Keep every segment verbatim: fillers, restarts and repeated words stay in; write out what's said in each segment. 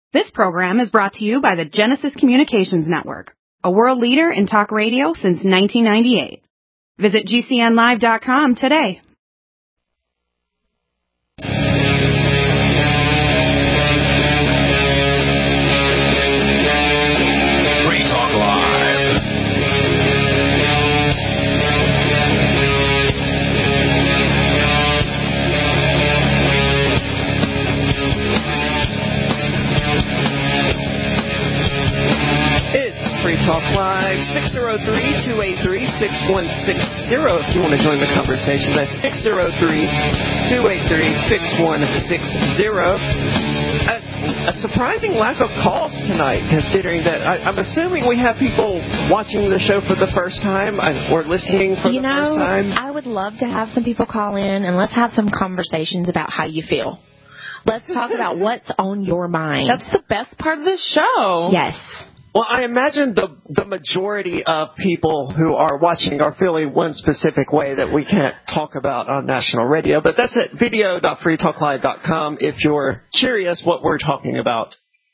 This program is brought to you by the Genesis Communications Network, a world leader in talk radio since nineteen ninety-eight. Visit G C N live dot com today. Free Talk Live. Free Talk Live, six oh three, two eight three, six one six zero if you want to join the conversation. That's six oh three, two eight three, six one six zero. A, a surprising lack of calls tonight, considering that I, I'm assuming we have people watching the show for the first time or listening for you the know, first time. I would love to have some people call in, and let's have some conversations about how you feel. Let's talk about what's on your mind. That's the best part of this show. Yes. Well, I imagine the the majority of people who are watching are feeling one specific way that we can't talk about on national radio. But that's at video dot free talk live dot com if you're curious what we're talking about.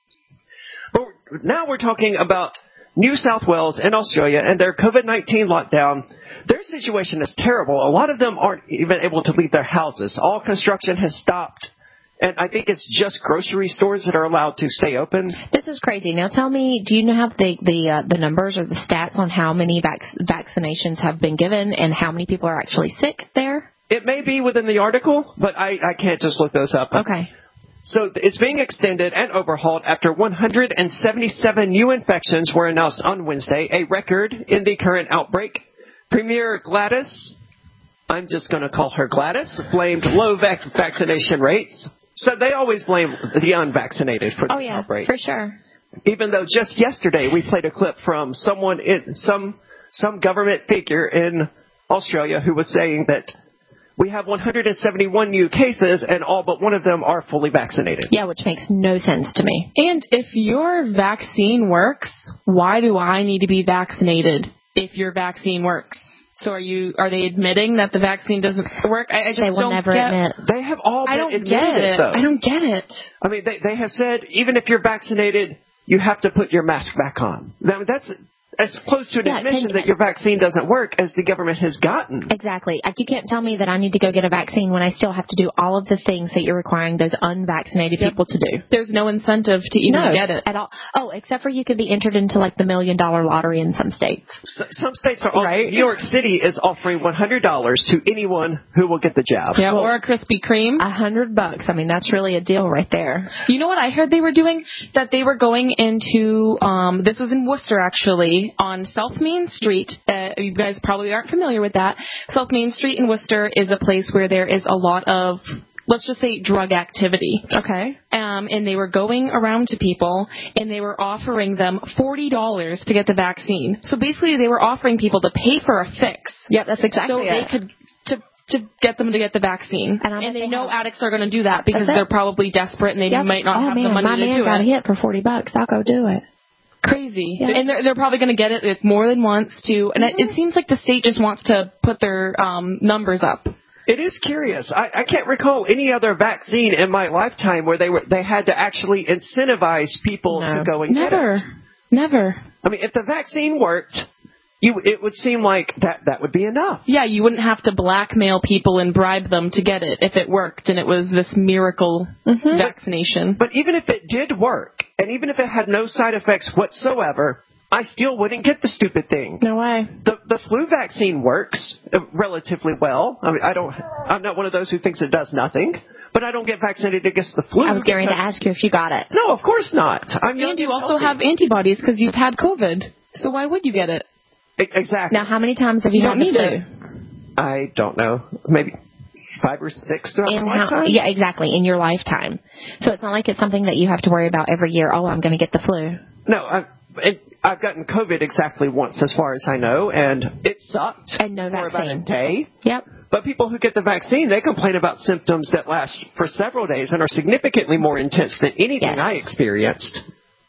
But now we're talking about New South Wales and Australia and their COVID nineteen lockdown. Their situation is terrible. A lot of them aren't even able to leave their houses. All construction has stopped. And I think it's just grocery stores that are allowed to stay open. This is crazy. Now tell me, do you have the the, uh, the numbers or the stats on how many vac- vaccinations have been given and how many people are actually sick there? It may be within the article, but I, I can't just look those up. Okay. So it's being extended and overhauled after one hundred seventy-seven new infections were announced on Wednesday, a record in the current outbreak. Premier Gladys, I'm just going to call her Gladys, blamed low vac- vaccination rates. So they always blame the unvaccinated for this oh, yeah, outbreak. For sure. Even though just yesterday we played a clip from someone in some some government figure in Australia who was saying that we have one hundred seventy-one new cases and all but one of them are fully vaccinated. Yeah, which makes no sense to me. And if your vaccine works, why do I need to be vaccinated if your vaccine works? So are you? Are they admitting that the vaccine doesn't work? I, I just they will don't never get, admit. They have all been I don't admitted get it. though. I don't get it. I mean, they they have said even if you're vaccinated, you have to put your mask back on. I mean, that's as close to an Yeah, admission can, that your vaccine doesn't work as the government has gotten. Exactly. Like, you can't tell me that I need to go get a vaccine when I still have to do all of the things that you're requiring those unvaccinated Yep. people to do. There's no incentive to even no, get it at all. Oh, except for you could be entered into like the million dollar lottery in some states. So, some states are also, Right. New York City is offering one hundred dollars to anyone who will get the jab. Yeah, or a Krispy Kreme. A hundred bucks. I mean, that's really a deal right there. You know what I heard they were doing? That they were going into, um, this was in Worcester actually, on South Main Street. Uh, you guys probably aren't familiar with that. South Main Street in Worcester is a place where there is a lot of, let's just say, drug activity. Okay. Um, and they were going around to people, and they were offering them forty dollars to get the vaccine. So basically, they were offering people to pay for a fix. Yep, that's exactly so it. they could to to get them to get the vaccine. And, and they, they know have. addicts are going to do that because That's it. they're probably desperate and they Yep. might not oh, have man, the money my to man do got it. hit for forty bucks. I'll go do it. Crazy. Yeah. And they're, they're probably going to get it like, more than once, too. And Mm-hmm. it, it seems like the state just wants to put their um, numbers up. It is curious. I, I can't recall any other vaccine in my lifetime where they were they had to actually incentivize people No. to go and Never. get it. Never. I mean, if the vaccine worked, you it would seem like that, that would be enough. Yeah, you wouldn't have to blackmail people and bribe them to get it if it worked and it was this miracle Mm-hmm. vaccination. But even if it did work, and even if it had no side effects whatsoever, I still wouldn't get the stupid thing. No way. The the flu vaccine works uh, relatively well. I mean, I don't. I'm not one of those who thinks it does nothing, but I don't get vaccinated against the flu. I was getting ready to because- ask you if you got it. No, of course not. I'm young And you and also healthy. have antibodies because you've had COVID. So why would you get it? E- exactly. Now, how many times have you, You had don't need the flu? it. I don't know. Maybe five or six throughout In my how, lifetime. yeah, exactly, in your lifetime. So it's not like it's something that you have to worry about every year. Oh, I'm going to get the flu. No, I, it, I've gotten COVID exactly once, as far as I know, and it sucked And no for about a vaccine. day. Yep. But people who get the vaccine, they complain about symptoms that last for several days and are significantly more intense than anything Yes. I experienced.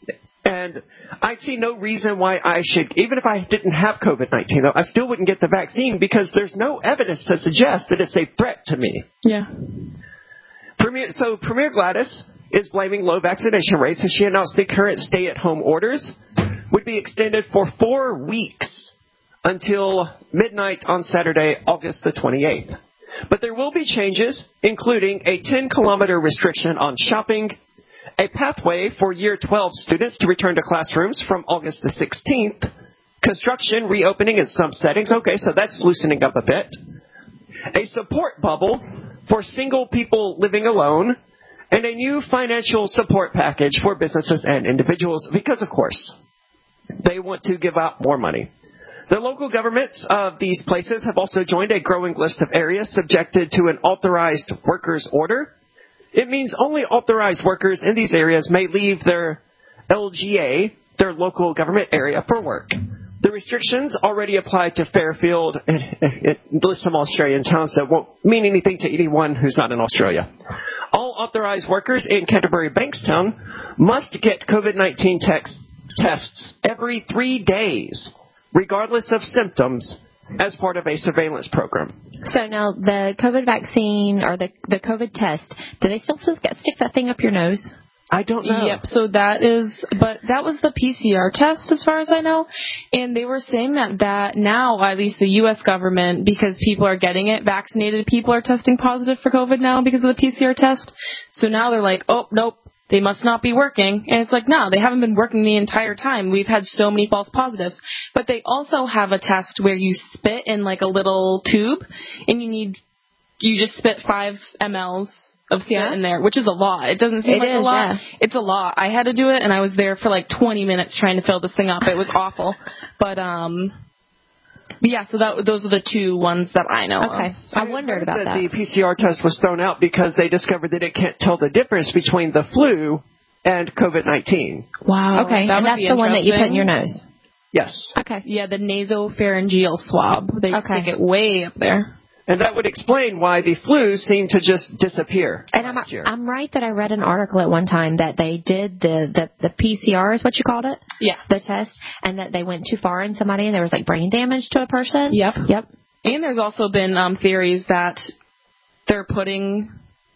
And I see no reason why I should, even if I didn't have COVID nineteen, I still wouldn't get the vaccine because there's no evidence to suggest that it's a threat to me. Yeah. Premier, so Premier Gladys is blaming low vaccination rates, and she announced the current stay-at-home orders would be extended for four weeks until midnight on Saturday, August the twenty-eighth. But there will be changes, including a ten-kilometer restriction on shopping, a pathway for Year twelve students to return to classrooms from August the sixteenth, construction reopening in some settings. Okay, so that's loosening up a bit. A support bubble for single people living alone, and a new financial support package for businesses and individuals because, of course, they want to give out more money. The local governments of these places have also joined a growing list of areas subjected to an authorized workers order. It means only authorized workers in these areas may leave their L G A, their local government area, for work. The restrictions already apply to Fairfield and it lists some Australian towns that won't mean anything to anyone who's not in Australia. All authorized workers in Canterbury Bankstown must get COVID nineteen text, tests every three days, regardless of symptoms, as part of a surveillance program. So now the COVID vaccine or the, the COVID test, do they still stick that thing up your nose? I don't know. Yep, so that is, but that was the P C R test as far as I know. And they were saying that, that now, at least the U S government, because people are getting it, vaccinated people are testing positive for COVID now because of the P C R test. So now they're like, oh, nope, they must not be working. And it's like, no, they haven't been working the entire time. We've had so many false positives. But they also have a test where you spit in like a little tube and you need, you just spit five milliliters of spit yeah. in there, which is a lot. It doesn't seem it like is, a lot. Yeah. It's a lot. I had to do it and I was there for like twenty minutes trying to fill this thing up. It was awful. But, um, yeah, so that those are the two ones that I know okay. of. I wondered about that. The P C R test was thrown out because they discovered that it can't tell the difference between the flu and COVID nineteen. Wow. Okay, that and would that's be the one that you put in your nose. Yes. Okay. Yeah, the nasopharyngeal swab. They okay. stick it way up there. And that would explain why the flu seemed to just disappear and I'm, last year. I'm right that I read an article at one time that they did the, the, the P C R is what you called it? Yeah. The test, and that they went too far in somebody and there was like brain damage to a person? Yep. Yep. And there's also been um, theories that they're putting,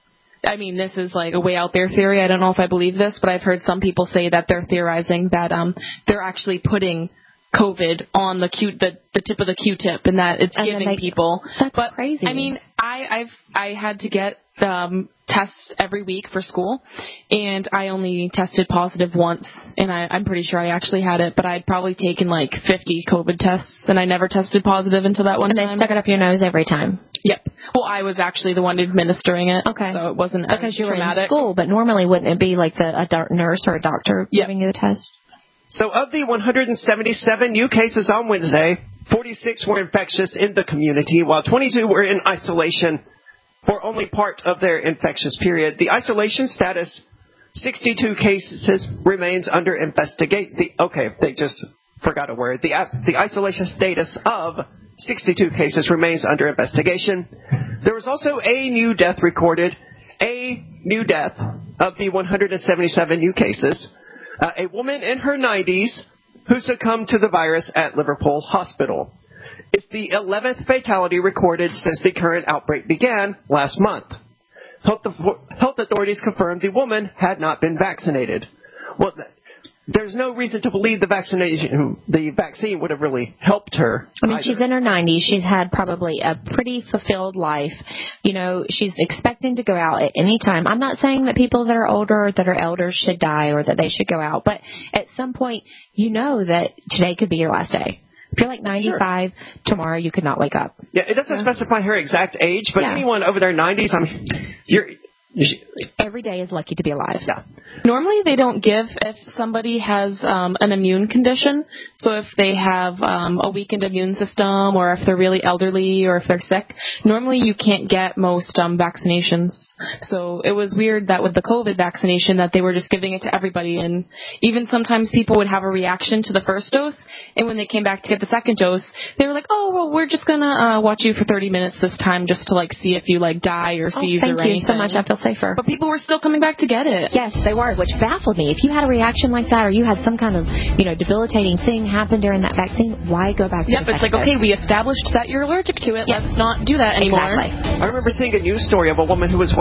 I mean, this is like a way out there theory. I don't know if I believe this, but I've heard some people say that they're theorizing that um, they're actually putting COVID on the Q, the, the tip of the Q-tip, and that it's and giving they, people. That's but, crazy. I mean, I, I've I had to get um, tests every week for school, and I only tested positive once, and I, I'm pretty sure I actually had it, but I'd probably taken like fifty COVID tests, and I never tested positive until that one and time. And they stuck it up your nose every time? Yep. Well, I was actually the one administering it. Okay. So it wasn't because as you were traumatic. in school, but normally wouldn't it be like the a doc- nurse or a doctor yep. giving you the test? So of the one hundred seventy-seven new cases on Wednesday, forty-six were infectious in the community, while twenty-two were in isolation for only part of their infectious period. The isolation status, sixty-two cases, remains under investigation. The, okay, they just forgot a word. The, the isolation status of sixty-two cases remains under investigation. There was also a new death recorded, a new death of the one hundred seventy-seven new cases. Uh, a woman in her nineties who succumbed to the virus at Liverpool Hospital. It's the eleventh fatality recorded since the current outbreak began last month. Health, health authorities confirmed the woman had not been vaccinated. Well, there's no reason to believe the vaccination, the vaccine would have really helped her. I mean, either. She's in her nineties. She's had probably a pretty fulfilled life. You know, she's expecting to go out at any time. I'm not saying that people that are older or that are elders should die or that they should go out, but at some point, you know that today could be your last day. If you're like ninety-five, sure. Tomorrow you could not wake up. Yeah, it doesn't yeah. specify her exact age, but yeah. anyone over their nineties, I mean, you're... Every day is lucky to be alive. Yeah. Normally they don't give if somebody has um, an immune condition. So if they have um, a weakened immune system or if they're really elderly or if they're sick, normally you can't get most um, vaccinations. So it was weird that with the COVID vaccination that they were just giving it to everybody. And even sometimes people would have a reaction to the first dose. And when they came back to get the second dose, they were like, oh, well, we're just going to uh, watch you for thirty minutes this time just to like see if you like die or oh, seize thank or you anything. so much. I feel safer. But people were still coming back to get it. Yes, they were, which baffled me. If you had a reaction like that or you had some kind of, you know, debilitating thing happen during that vaccine, why go back to yep, the it's like, dose? okay, we established that you're allergic to it. Yep. Let's not do that anymore. Exactly. I remember seeing a news story of a woman who was waiting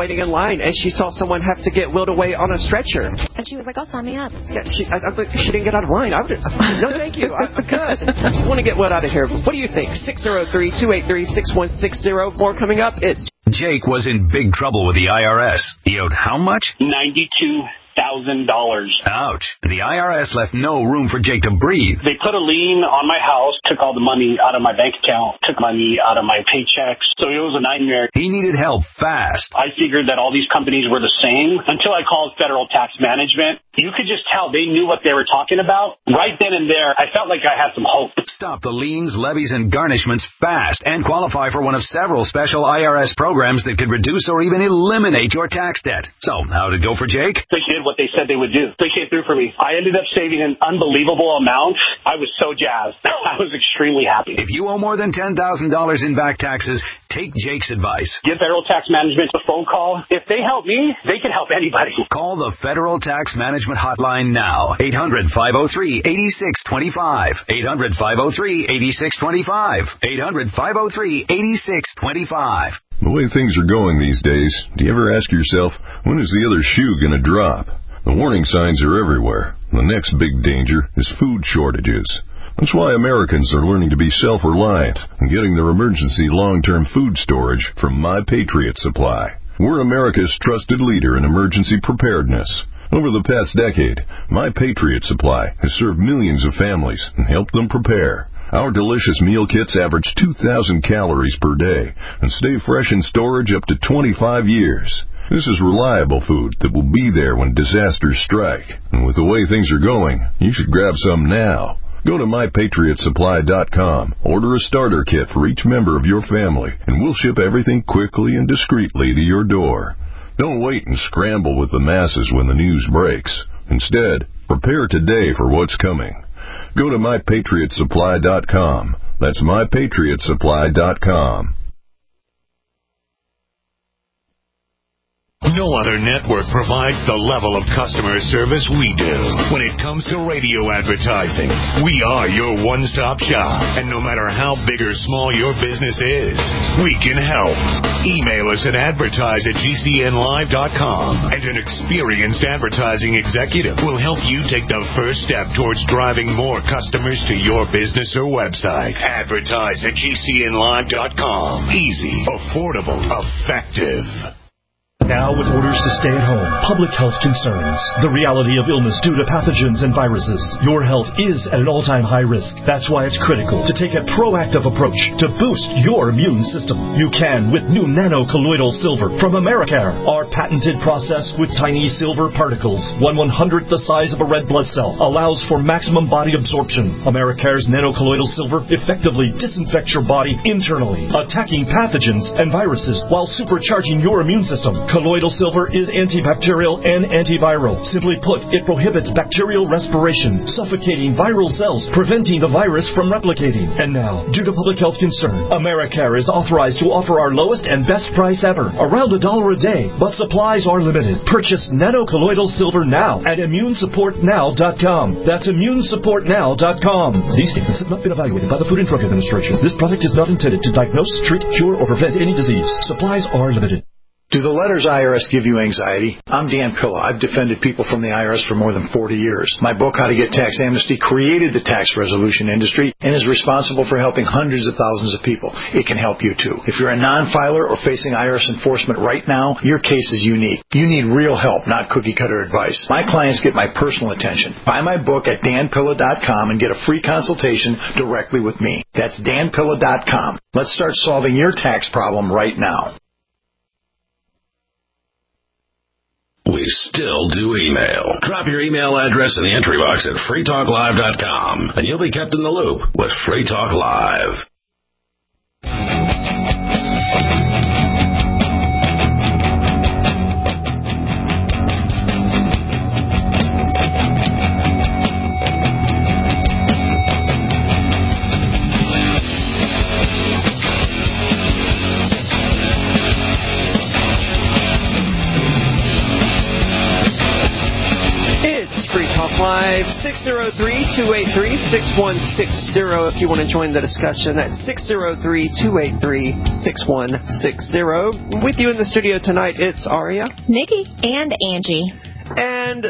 standing in line, and she saw someone have to get wheeled away on a stretcher. And she was like, "Oh, sign me up." Yeah, she, I, I, she didn't get out of line. I would, no, thank you. I, I'm good. I want to get wheeled out of here. What do you think? six oh three, two eight three, six one six zero. More coming up. It's Jake was in big trouble with the I R S. He owed how much? ninety-two thousand dollars. Ouch. The I R S left no room for Jake to breathe. They put a lien on my house, took all the money out of my bank account, took money out of my paychecks. So it was a nightmare. He needed help fast. I figured that all these companies were the same until I called Federal Tax Management. You could just tell they knew what they were talking about. Right then and there, I felt like I had some hope. Stop the liens, levies, and garnishments fast and qualify for one of several special I R S programs that could reduce or even eliminate your tax debt. So, how did it go for Jake? They did what they said they would do. They came through for me. I ended up saving an unbelievable amount. I was so jazzed. I was extremely happy. If you owe more than ten thousand dollars in back taxes, take Jake's advice. Give Federal Tax Management a phone call. If they help me, they can help anybody. Call the Federal Tax Management Hotline now. eight hundred, five oh three, eight six two five. eight hundred, five oh three, eight six two five. eight hundred, five oh three, eight six two five. The way things are going these days, do you ever ask yourself, when is the other shoe going to drop? The warning signs are everywhere. The next big danger is food shortages. That's why Americans are learning to be self-reliant and getting their emergency long-term food storage from My Patriot Supply. We're America's trusted leader in emergency preparedness. Over the past decade, My Patriot Supply has served millions of families and helped them prepare. Our delicious meal kits average two thousand calories per day and stay fresh in storage up to twenty-five years. This is reliable food that will be there when disasters strike. And with the way things are going, you should grab some now. Go to my patriot supply dot com, order a starter kit for each member of your family, and we'll ship everything quickly and discreetly to your door. Don't wait and scramble with the masses when the news breaks. Instead, prepare today for what's coming. Go to my patriot supply dot com. That's my patriot supply dot com. No other network provides the level of customer service we do. When it comes to radio advertising, we are your one-stop shop. And no matter how big or small your business is, we can help. Email us at advertise at G C N live dot com, and an experienced advertising executive will help you take the first step towards driving more customers to your business or website. Advertise at G C N live dot com. Easy, affordable, effective. Now with orders to stay at home, public health concerns, the reality of illness due to pathogens and viruses, your health is at an all-time high risk. That's why it's critical to take a proactive approach to boost your immune system. You can with new nano-colloidal silver from Americare. Our patented process with tiny silver particles, one one-hundredth the size of a red blood cell, allows for maximum body absorption. Americare's nano-colloidal silver effectively disinfects your body internally, attacking pathogens and viruses while supercharging your immune system. Colloidal silver is antibacterial and antiviral. Simply put, it prohibits bacterial respiration, suffocating viral cells, preventing the virus from replicating. And now, due to public health concern, Americare is authorized to offer our lowest and best price ever, around a dollar a day, but supplies are limited. Purchase nano-colloidal silver now at immune support now dot com. That's immune support now dot com. These statements have not been evaluated by the Food and Drug Administration. This product is not intended to diagnose, treat, cure, or prevent any disease. Supplies are limited. Do the letters I R S give you anxiety? I'm Dan Pilla. I've defended people from the I R S for more than forty years. My book, How to Get Tax Amnesty, created the tax resolution industry and is responsible for helping hundreds of thousands of people. It can help you too. If you're a non-filer or facing I R S enforcement right now, your case is unique. You need real help, not cookie-cutter advice. My clients get my personal attention. Buy my book at dan pilla dot com and get a free consultation directly with me. That's dan pilla dot com. Let's start solving your tax problem right now. We still do email. Drop your email address in the entry box at free talk live dot com, and you'll be kept in the loop with Free Talk Live. Talk Live, six oh three, two eight three, six one six zero if you want to join the discussion. That's six oh three, two eight three, six one six zero. With you in the studio tonight, it's Aria, Nikki, and Angie. And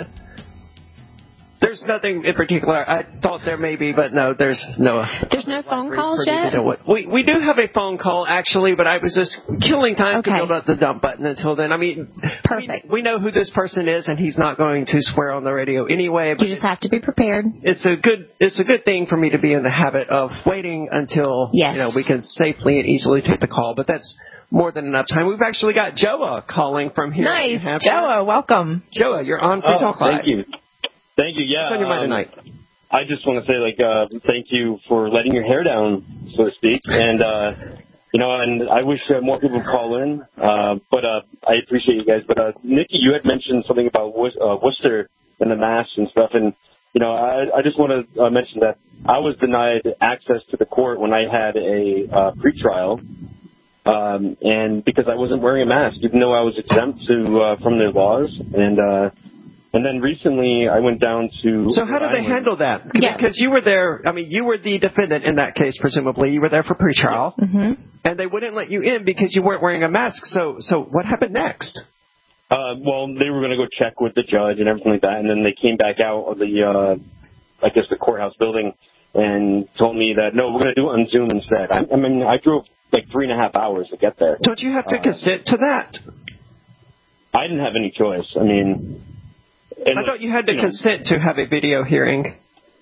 there's nothing in particular. I thought there may be, but no, there's no. There's no phone calls yet? We we do have a phone call, actually, but I was just killing time okay. to build up the dump button until then. I mean, perfect. We, we know who this person is, and he's not going to swear on the radio anyway. But you just have to be prepared. It's a good it's a good thing for me to be in the habit of waiting until yes. you know we can safely and easily take the call. But that's more than enough time. We've actually got Joa calling from here. Nice, Joa, welcome. Joa, you're on Free oh, Talk Live. Thank you. Thank you. Yeah. What's on your mind um, tonight? I just want to say, like, uh, thank you for letting your hair down, so to speak. And, uh, you know, and I wish uh, more people would call in. Uh, but uh, I appreciate you guys. But, uh, Nikki, you had mentioned something about Wor- uh, Worcester and the masks and stuff. And, you know, I, I just want to uh, mention that I was denied access to the court when I had a uh, pretrial. Um, and because I wasn't wearing a mask, even though I was exempt to uh, from their laws. And, uh, And then recently, I went down to... So how do they handle that? Yeah. Because you were there, I mean, you were the defendant in that case, presumably. You were there for pretrial. Mm-hmm. And they wouldn't let you in because you weren't wearing a mask. So so what happened next? Uh, well, they were going to go check with the judge and everything like that. And then they came back out of the, uh, I guess, the courthouse building and told me that, no, we're going to do it on Zoom instead. I, I mean, I drove like three and a half hours to get there. Don't you have to uh, consent to that? I didn't have any choice. I mean... And, I thought you had to you consent know. to have a video hearing.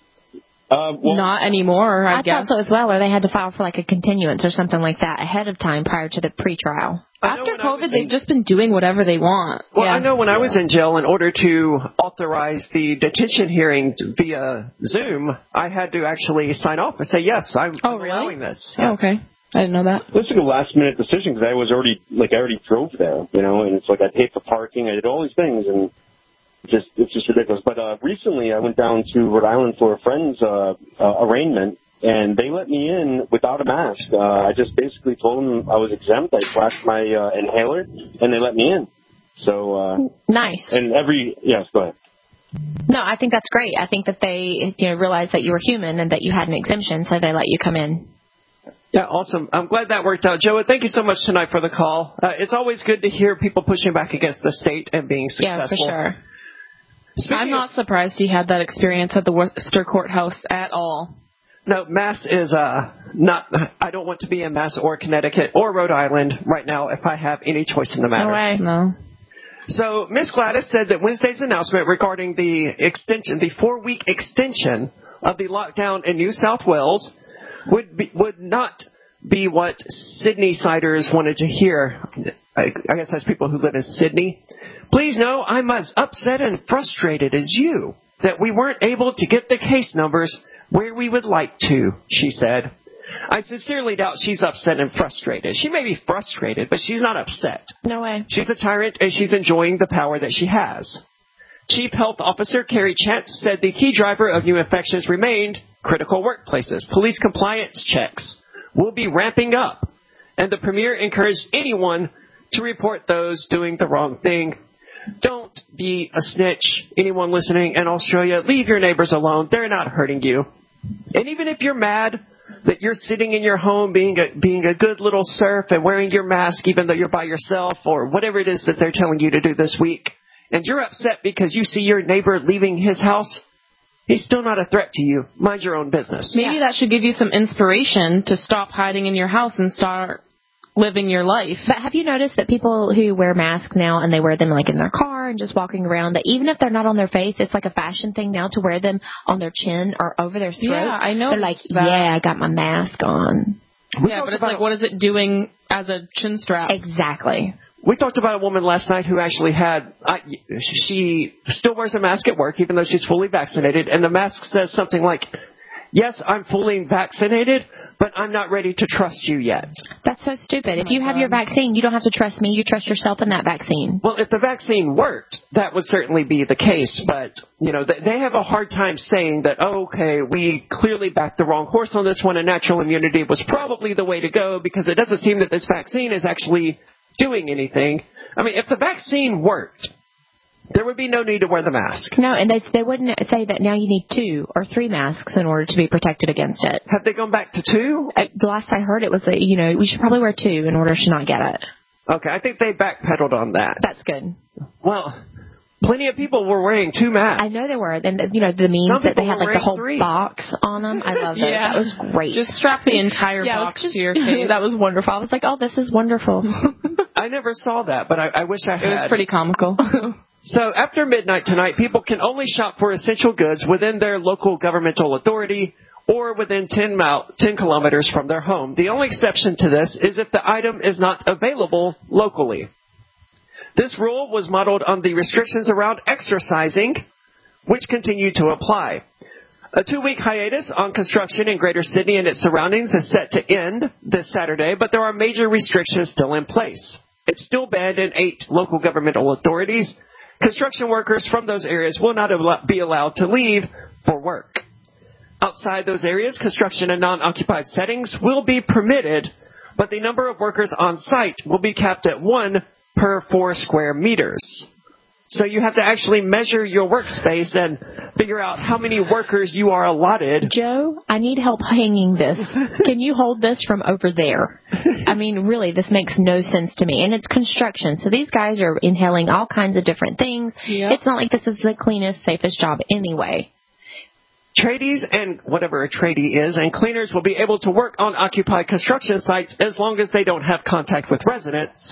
Uh, well, Not anymore, I, I guess. thought so as well, or they had to file for like a continuance or something like that ahead of time prior to the pretrial. After COVID, they've in, just been doing whatever they want. Well, yeah. I know when yeah. I was in jail, in order to authorize the detention hearing via Zoom, I had to actually sign off and say, yes, I'm oh, really? allowing this. Oh, yes. okay. I didn't know that. This was a last minute decision because I was already, like, I already drove there, you know, and it's like I paid for parking, I did all these things, and Just it's just ridiculous. But uh, recently, I went down to Rhode Island for a friend's uh, uh, arraignment, and they let me in without a mask. Uh, I just basically told them I was exempt. I flashed my uh, inhaler, and they let me in. So uh, nice. And every yes, go ahead. No, I think that's great. I think that they you know realized that you were human and that you had an exemption, so they let you come in. Yeah, awesome. I'm glad that worked out. Joa, thank you so much tonight for the call. Uh, it's always good to hear people pushing back against the state and being successful. Yeah, for sure. Speaking I'm not of, surprised he had that experience at the Worcester courthouse at all. No, Mass is uh, not. I don't want to be in Mass or Connecticut or Rhode Island right now if I have any choice in the matter. No way. No. So Miz Gladys said that Wednesday's announcement regarding the extension, the four-week extension of the lockdown in New South Wales, would be, would not be what Sydney siders wanted to hear. I, I guess that's people who live in Sydney. Please know I'm as upset and frustrated as you that we weren't able to get the case numbers where we would like to, she said. I sincerely doubt she's upset and frustrated. She may be frustrated, but she's not upset. No way. She's a tyrant, and she's enjoying the power that she has. Chief Health Officer Carrie Chance said the key driver of new infections remained critical workplaces. Police compliance checks will be ramping up, and the Premier encouraged anyone to report those doing the wrong thing. Don't be a snitch. Anyone listening in Australia, leave your neighbors alone. They're not hurting you. And even if you're mad that you're sitting in your home being a, being a good little serf and wearing your mask even though you're by yourself or whatever it is that they're telling you to do this week, and you're upset because you see your neighbor leaving his house, he's still not a threat to you. Mind your own business. Maybe yeah. that should give you some inspiration to stop hiding in your house and start living your life. But have you noticed that people who wear masks now and they wear them like in their car and just walking around, that even if they're not on their face, it's like a fashion thing now to wear them on their chin or over their throat? Yeah, I know. They're like, that. yeah, I got my mask on. We yeah, but it's like, what is it doing as a chin strap? Exactly. We talked about a woman last night who actually had, I, she still wears a mask at work even though she's fully vaccinated, and the mask says something like, yes, I'm fully vaccinated, but I'm not ready to trust you yet. That's so stupid. If you have your vaccine, you don't have to trust me. You trust yourself in that vaccine. Well, if the vaccine worked, that would certainly be the case. But, you know, they have a hard time saying that, oh, okay, we clearly backed the wrong horse on this one, and natural immunity was probably the way to go because it doesn't seem that this vaccine is actually doing anything. I mean, if the vaccine worked, there would be no need to wear the mask. No, and they they wouldn't say that now you need two or three masks in order to be protected against it. Have they gone back to two? Uh, the last I heard it was that, you know, we should probably wear two in order to not get it. Okay, I think they backpedaled on that. That's good. Well, plenty of people were wearing two masks. I know they were. And, you know, the memes Some that they people had, were like, the whole three. box on them. I love that. Yeah. That was great. Just strap the entire yeah, box just, to your face. That was wonderful. I was like, oh, this is wonderful. I never saw that, but I, I wish I had. It was pretty comical. So after midnight tonight, people can only shop for essential goods within their local governmental authority or within ten, mile, ten kilometers from their home. The only exception to this is if the item is not available locally. This rule was modeled on the restrictions around exercising, which continue to apply. A two-week hiatus on construction in Greater Sydney and its surroundings is set to end this Saturday, but there are major restrictions still in place. It's still banned in eight local governmental authorities. Construction workers from those areas will not be allowed to leave for work. Outside those areas, construction in non-occupied settings will be permitted, but the number of workers on site will be capped at one per four square meters. So you have to actually measure your workspace and figure out how many workers you are allotted. Joe, I need help hanging this. Can you hold this from over there? I mean, really, this makes no sense to me. And it's construction, so these guys are inhaling all kinds of different things. Yep. It's not like this is the cleanest, safest job anyway. Tradies and whatever a tradie is and cleaners will be able to work on occupied construction sites as long as they don't have contact with residents.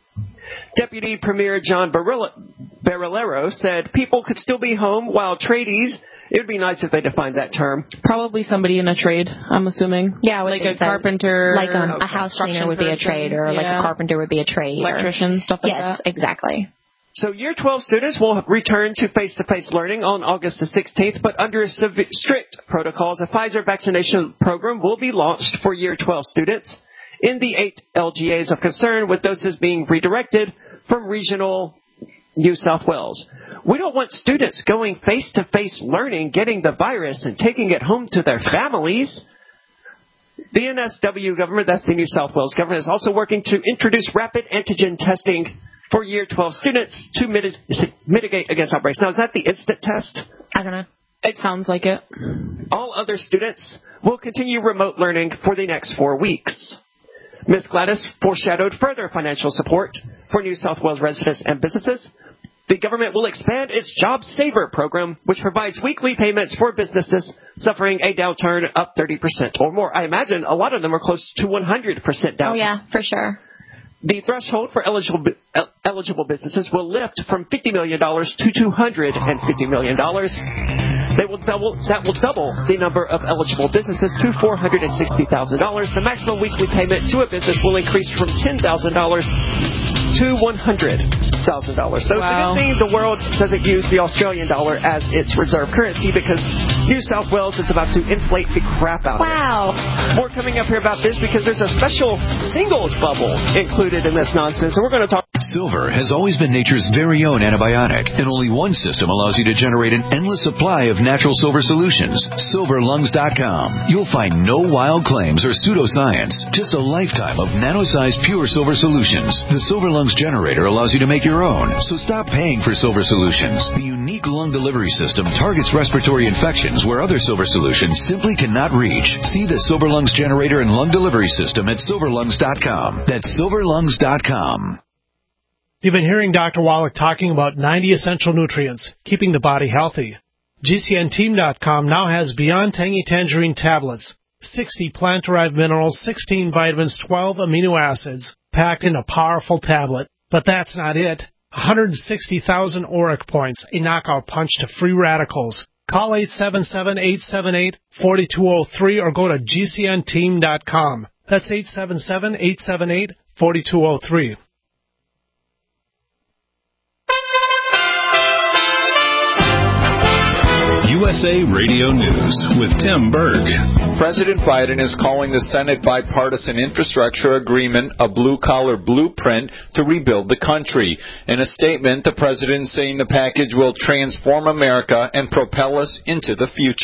Deputy Premier John Barilaro said people could still be home while tradies, it would be nice if they defined that term. Probably somebody in a trade, I'm assuming. Yeah, like a so. carpenter. Like um, a house cleaner would be a trade, or yeah. like a carpenter would be a trade. Electrician, or, stuff like yes, that. Yes, exactly. So Year twelve students will return to face-to-face learning on August the sixteenth, but under strict protocols, a Pfizer vaccination program will be launched for Year twelve students in the eight L G As of concern, with doses being redirected from regional New South Wales. We don't want students going face-to-face learning, getting the virus, and taking it home to their families. The N S W government, that's the New South Wales government, is also working to introduce rapid antigen testing for Year twelve students to mitigate against outbreaks. Now, is that the instant test? I don't know. It sounds like it. All other students will continue remote learning for the next four weeks. Miz Gladys foreshadowed further financial support for New South Wales residents and businesses. The government will expand its Job Saver program, which provides weekly payments for businesses suffering a downturn up thirty percent or more. I imagine a lot of them are close to one hundred percent down. Oh, yeah, for sure. The threshold for eligible eligible businesses will lift from fifty million dollars to two hundred fifty million dollars. They will double, that will double the number of eligible businesses to four hundred sixty thousand dollars. The maximum weekly payment to a business will increase from ten thousand dollars to one hundred thousand dollars. So wow. It's a good thing the world doesn't use the Australian dollar as its reserve currency, because New South Wales is about to inflate the crap out of wow. it. Wow. More coming up here about this, because there's a special singles bubble included in this nonsense, and we're going to talk. Silver has always been nature's very own antibiotic, and only one system allows you to generate an endless supply of natural silver solutions. silver lungs dot com. You'll find no wild claims or pseudoscience, just a lifetime of nano-sized pure silver solutions. The Silver Lungs generator allows you to make your own, so stop paying for silver solutions. The unique lung delivery system targets respiratory infections where other silver solutions simply cannot reach. See the Silver Lungs generator and lung delivery system at silver lungs dot com. That's silver lungs dot com. You've been hearing Doctor Wallach talking about ninety essential nutrients, keeping the body healthy. G C N team dot com now has Beyond Tangy Tangerine tablets, sixty plant-derived minerals, sixteen vitamins, twelve amino acids, packed in a powerful tablet. But that's not it. one hundred sixty thousand auric points, a knockout punch to free radicals. Call eight seven seven, eight seven eight, four two zero three or go to G C N team dot com. That's eight seven seven, eight seven eight, four two zero three. U S A Radio News with Tim Berg. President Biden is calling the Senate bipartisan infrastructure agreement a blue-collar blueprint to rebuild the country. In a statement, the president is saying the package will transform America and propel us into the future.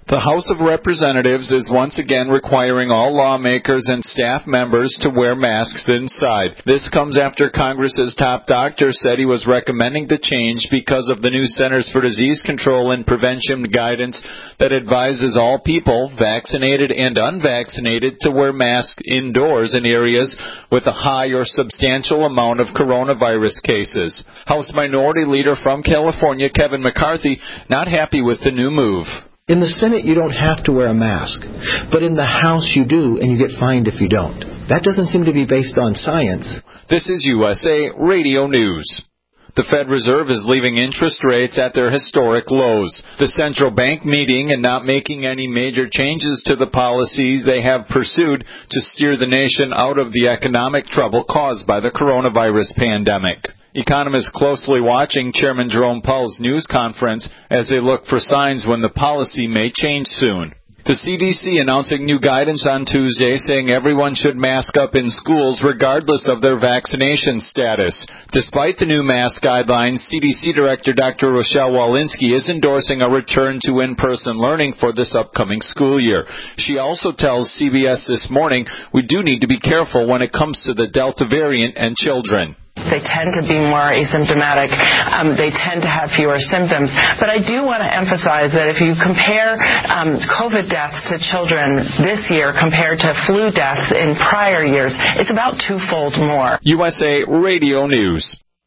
The House of Representatives is once again requiring all lawmakers and staff members to wear masks inside. This comes after Congress's top doctor said he was recommending the change because of the new Centers for Disease Control and Prevention guidance that advises all people, vaccinated and unvaccinated, to wear masks indoors in areas with a high or substantial amount of coronavirus cases. House Minority Leader from California, Kevin McCarthy, not happy with the new move. In the Senate, you don't have to wear a mask. But in the House, you do, and you get fined if you don't. That doesn't seem to be based on science. This is U S A Radio News. The Fed Reserve is leaving interest rates at their historic lows. The central bank meeting and not making any major changes to the policies they have pursued to steer the nation out of the economic trouble caused by the coronavirus pandemic. Economists closely watching Chairman Jerome Powell's news conference as they look for signs when the policy may change soon. The C D C announcing new guidance on Tuesday saying everyone should mask up in schools regardless of their vaccination status. Despite the new mask guidelines, C D C Director Doctor Rochelle Walensky is endorsing a return to in-person learning for this upcoming school year. She also tells C B S This Morning we do need to be careful when it comes to the Delta variant and children. They tend to be more asymptomatic. Um, they tend to have fewer symptoms. But I do want to emphasize that if you compare um, COVID deaths to children this year compared to flu deaths in prior years, it's about twofold more. U S A Radio News.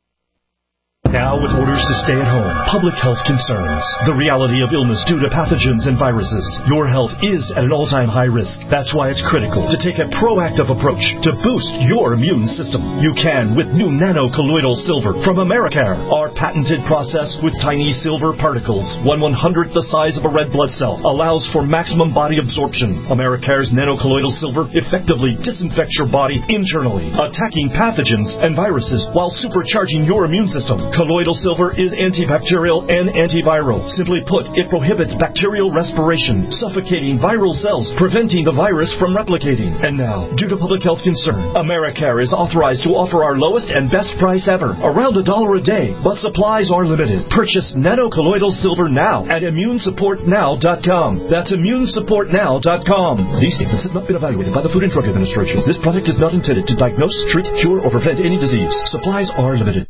Now with orders to stay at home, public health concerns, the reality of illness due to pathogens and viruses. Your health is at an all-time high risk. That's why it's critical to take a proactive approach to boost your immune system. You can with new nano-colloidal silver from Americare. Our patented process with tiny silver particles, one one-hundredth the size of a red blood cell, allows for maximum body absorption. Americare's nano-colloidal silver effectively disinfects your body internally, attacking pathogens and viruses while supercharging your immune system. Colloidal silver is antibacterial and antiviral. Simply put, it prohibits bacterial respiration, suffocating viral cells, preventing the virus from replicating. And now, due to public health concern, Americare is authorized to offer our lowest and best price ever, around a dollar a day, but supplies are limited. Purchase nano-colloidal silver now at immune support now dot com. That's immune support now dot com. These statements have not been evaluated by the Food and Drug Administration. This product is not intended to diagnose, treat, cure, or prevent any disease. Supplies are limited.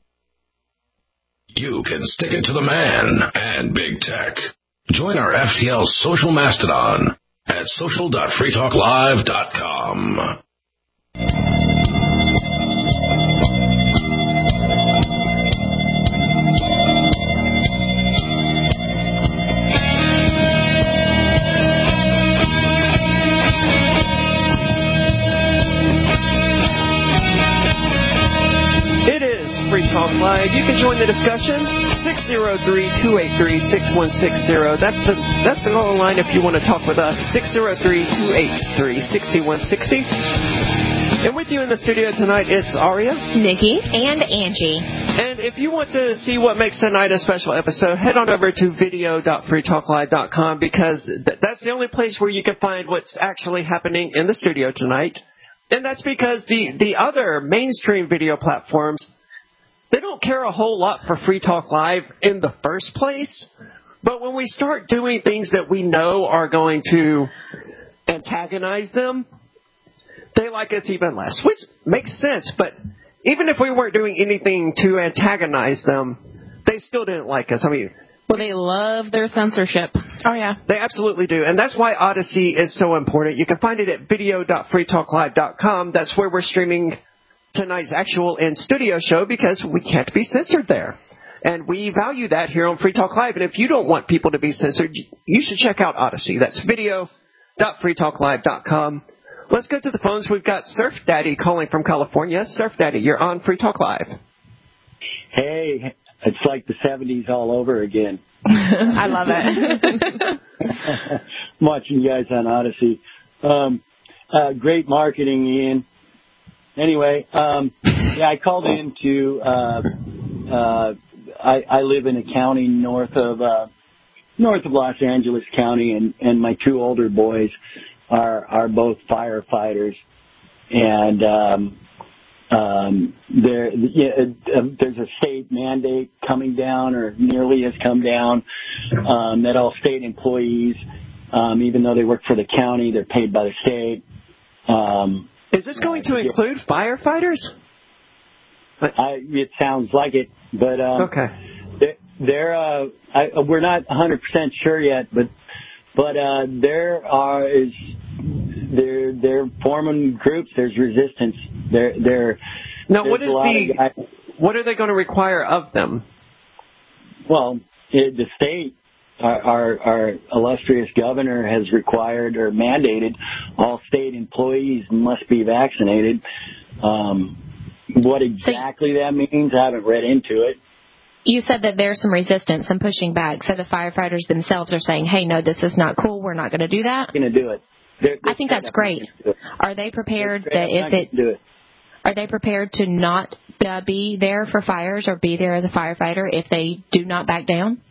You can stick it to the man and big tech. Join our F T L social mastodon at social dot free talk live dot com. Free Talk Live. You can join the discussion. six oh three, two eight three, six one six zero. That's the that's the call line if you want to talk with us. six oh three, two eight three, six one six zero. And with you in the studio tonight, it's Aria, Nikki, and Angie. And if you want to see what makes tonight a special episode, head on over to video dot free talk live dot com because th- that's the only place where you can find what's actually happening in the studio tonight. And that's because the, the other mainstream video platforms, they don't care a whole lot for Free Talk Live in the first place. But when we start doing things that we know are going to antagonize them, they like us even less, which makes sense. But even if we weren't doing anything to antagonize them, they still didn't like us. I mean, well, they love their censorship. Oh, yeah. They absolutely do. And that's why Odyssey is so important. You can find it at video dot free talk live dot com. That's where we're streaming tonight's actual in-studio show because we can't be censored there. And we value that here on Free Talk Live. And if you don't want people to be censored, you should check out Odyssey. That's video dot free talk live dot com. Let's go to the phones. We've got Surf Daddy calling from California. Surf Daddy, you're on Free Talk Live. Hey, it's like the seventies all over again. I love it. I'm watching you guys on Odyssey. Um, uh, great marketing, Ian. Anyway, um, yeah, I called in to, uh, uh, I, I live in a county north of, uh, north of Los Angeles County, and, and my two older boys are, are both firefighters. And, um, um, there, yeah, uh, there's a state mandate coming down, or nearly has come down, um, that all state employees, um, even though they work for the county, they're paid by the state. Um, Is this going to include firefighters? I, it sounds like it, but um, okay. They're, they're uh, I, we're not one hundred percent sure yet, but but uh, there are is they're they're forming groups. There's resistance. They're they're now. What is the what are they going to require of them? Well, it, the state, our, our our illustrious governor has required or mandated all state employees must be vaccinated. Um, what exactly that means, I haven't read into it. You said that there's some resistance and pushing back. So the firefighters themselves are saying, hey, no, this is not cool. We're not going to do that. Going to do it. They're, they're I think that's great. Are they prepared that if it, do it, are they prepared to not uh, be there for fires or be there as a firefighter if they do not back down?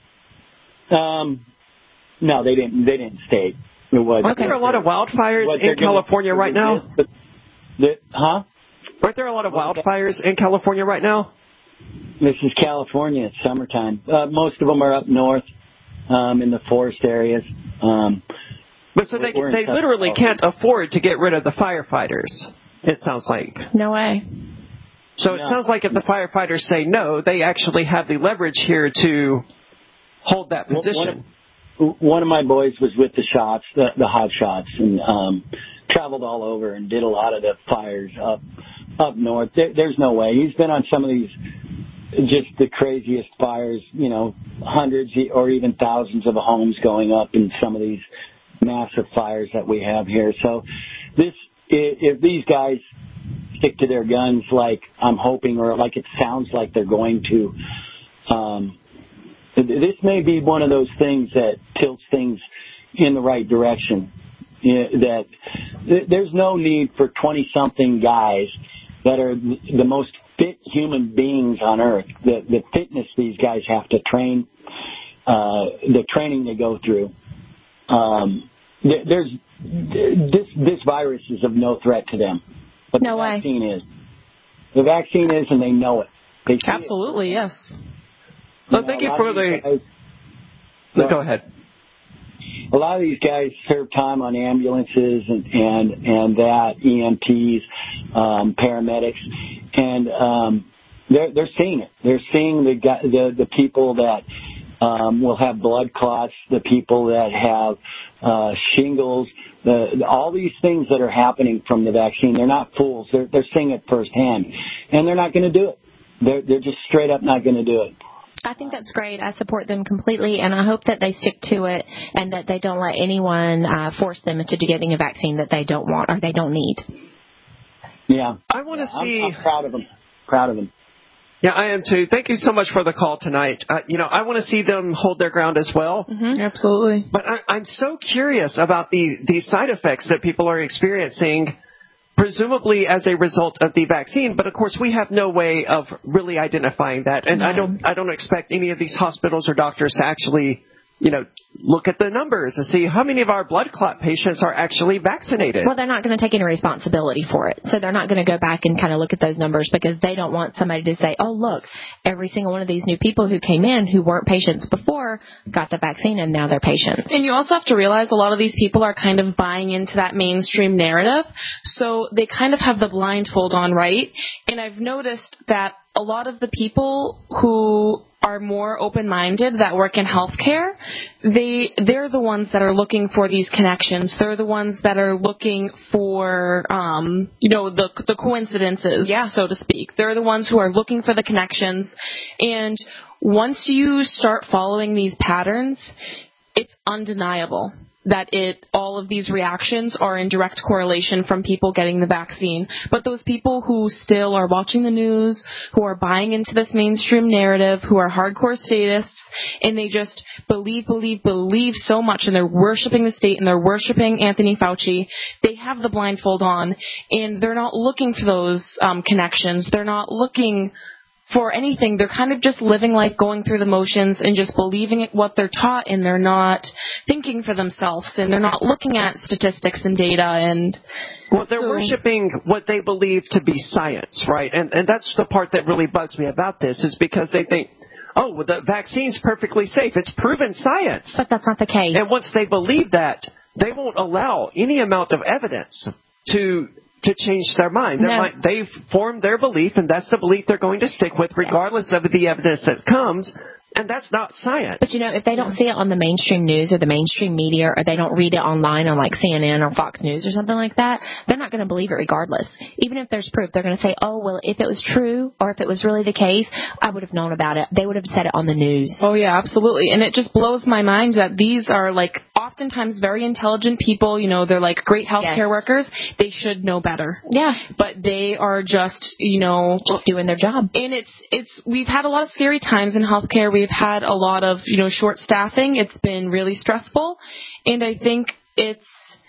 Um, no, they didn't. They didn't state. It was. Aren't there a lot of wildfires in California right now? But, the, huh? Aren't there a lot of wildfires in California right now? This is California. It's summertime. Uh, most of them are up north, um, in the forest areas. Um, but so they they literally can't afford to get rid of the firefighters. It sounds like. No way. So it no. sounds like if the firefighters say no, they actually have the leverage here to hold that position. One of, one of my boys was with the shots, the, the hot shots, and um, traveled all over and did a lot of the fires up up north. There, there's no way. He's been on some of these, just the craziest fires, you know, hundreds or even thousands of homes going up in some of these massive fires that we have here. So this, if these guys stick to their guns like I'm hoping, or like it sounds like they're going to, um, this may be one of those things that tilts things in the right direction. That there's no need for twenty-something guys that are the most fit human beings on earth. The, the fitness these guys have to train, uh, the training they go through. Um, there's this this virus is of no threat to them, but no the way. vaccine is. The vaccine is, and they know it. They see Absolutely, it. yes. Well, thank you for the. Guys, no, go ahead. A lot of these guys serve time on ambulances and and, and that E M Ts, um, paramedics, and um, they're they're seeing it. They're seeing the the the people that um, will have blood clots, the people that have uh, shingles, the, all these things that are happening from the vaccine. They're not fools. They're they're seeing it firsthand, and they're not going to do it. They're they're just straight up not going to do it. I think that's great. I support them completely, and I hope that they stick to it and that they don't let anyone uh, force them into getting a vaccine that they don't want or they don't need. Yeah. I want to yeah, see... I'm, I'm proud of them. Proud of them. Yeah, I am too. Thank you so much for the call tonight. Uh, you know, I want to see them hold their ground as well. Mm-hmm, absolutely. But I, I'm so curious about the, these side effects that people are experiencing, presumably as a result of the vaccine, but of course we have no way of really identifying that, and no. I don't I don't expect any of these hospitals or doctors to actually, you know, look at the numbers and see how many of our blood clot patients are actually vaccinated. Well, they're not going to take any responsibility for it, so they're not going to go back and kind of look at those numbers because they don't want somebody to say, oh, look, every single one of these new people who came in who weren't patients before got the vaccine and now they're patients. And you also have to realize a lot of these people are kind of buying into that mainstream narrative, so they kind of have the blindfold on, right? And I've noticed that a lot of the people who are more open-minded that work in healthcare, they they're the ones that are looking for these connections. They're the ones that are looking for um you know the the coincidences, yeah, so to speak. They're the ones who are looking for the connections. And once you start following these patterns, it's undeniable that it all of these reactions are in direct correlation from people getting the vaccine. But those people who still are watching the news, who are buying into this mainstream narrative, who are hardcore statists, and they just believe, believe, believe so much, and they're worshiping the state and they're worshiping Anthony Fauci, they have the blindfold on, and they're not looking for those um, connections. They're not looking for anything. They're kind of just living life, going through the motions, and just believing it, what they're taught, and they're not thinking for themselves, and they're not looking at statistics and data. And well, they're so, worshiping what they believe to be science, right? And and that's the part that really bugs me about this, is because they think, oh, well, the vaccine's perfectly safe. It's proven science. But that's not the case. And once they believe that, they won't allow any amount of evidence to to change their mind. Their No. mind. They've formed their belief, and that's the belief they're going to stick with, regardless of the evidence that comes. And that's not science. But, you know, if they don't see it on the mainstream news or the mainstream media, or they don't read it online on, like, C N N or Fox News or something like that, they're not going to believe it regardless. Even if there's proof, they're going to say, oh, well, if it was true or if it was really the case, I would have known about it. They would have said it on the news. Oh, yeah, absolutely. And it just blows my mind that these are, like, oftentimes very intelligent people. You know, they're, like, great healthcare Yes. workers. They should know better. Yeah. But they are just, you know, just doing their job. And it's, it's, we've had a lot of scary times in healthcare. We've had a lot of, you know, short staffing. It's been really stressful. And I think it's,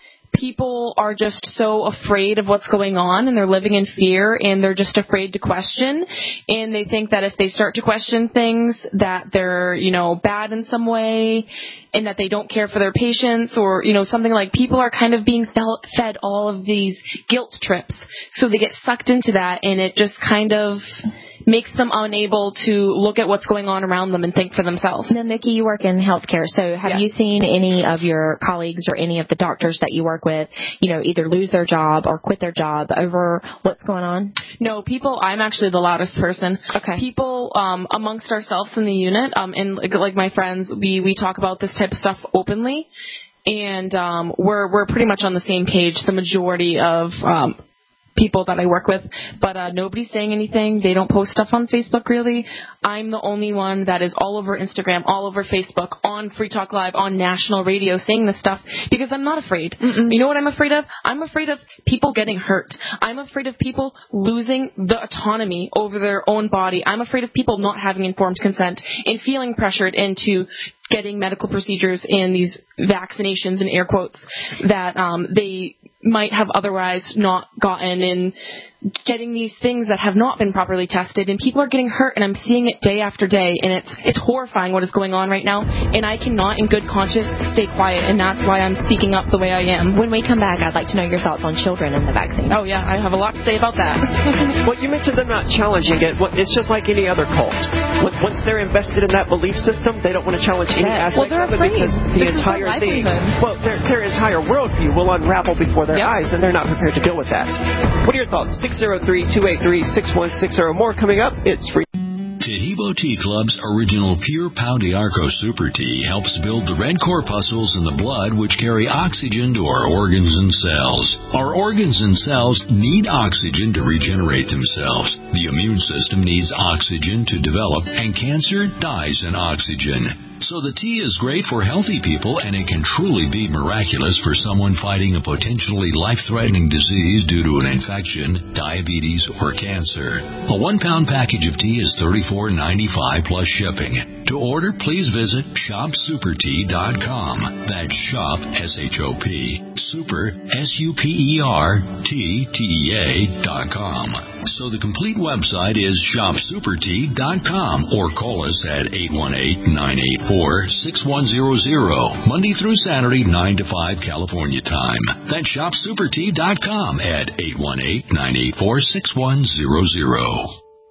people are just so afraid of what's going on, and they're living in fear, and they're just afraid to question. And they think that if they start to question things, that they're, you know, bad in some way, and that they don't care for their patients, or, you know, something like, people are kind of being felt, fed all of these guilt trips. So they get sucked into that, and it just kind of makes them unable to look at what's going on around them and think for themselves. Now, Nikki, you work in healthcare, so have Yes. you seen any of your colleagues or any of the doctors that you work with, you know, either lose their job or quit their job over what's going on? No, people, I'm actually the loudest person. Okay. People, um, amongst ourselves in the unit, um, and like, like my friends, we, we talk about this type of stuff openly, and, um, we're, we're pretty much on the same page, the majority of, um, people that I work with, but uh, nobody's saying anything. They don't post stuff on Facebook, really. I'm the only one that is all over Instagram, all over Facebook, on Free Talk Live, on national radio, saying this stuff, because I'm not afraid. Mm-mm. You know what I'm afraid of? I'm afraid of people getting hurt. I'm afraid of people losing the autonomy over their own body. I'm afraid of people not having informed consent and feeling pressured into getting medical procedures and these vaccinations, in air quotes, that um, they might have otherwise not gotten, and getting these things that have not been properly tested, and people are getting hurt, and I'm seeing it day after day, and it's it's horrifying what is going on right now, and I cannot in good conscience stay quiet, and that's why I'm speaking up the way I am. When we come back, I'd like to know your thoughts on children and the vaccine. Oh yeah, I have a lot to say about that. Well, you mentioned them not challenging it. Well, it's just like any other cult. Once they're invested in that belief system, they don't want to challenge any Yes. aspect Well, they're of it, afraid. because the This is their entire thing, livelihood. well, their, their entire worldview will unravel before their Yep. eyes, and they're not prepared to deal with that. What are your thoughts? six oh three, two eight three, six one six zero. More coming up. It's free. Tahibo Tea Club's original Pure Pau d'Arco Super Tea helps build the red corpuscles in the blood which carry oxygen to our organs and cells. Our organs and cells need oxygen to regenerate themselves. The immune system needs oxygen to develop, and cancer dies in oxygen. So the tea is great for healthy people, and it can truly be miraculous for someone fighting a potentially life-threatening disease due to an infection, diabetes, or cancer. A one-pound package of tea is thirty-four ninety-five plus shipping. To order, please visit shop super tea dot com. That's shop, S H O P, super, S U P E R, T, T E A dot com. So the complete website is shop super tea dot com, or call us at eight one eight, nine eight four, six one zero zero, Monday through Saturday, nine to five California time. That's shop super tea dot com at eight one eight, nine eight four, six one zero zero.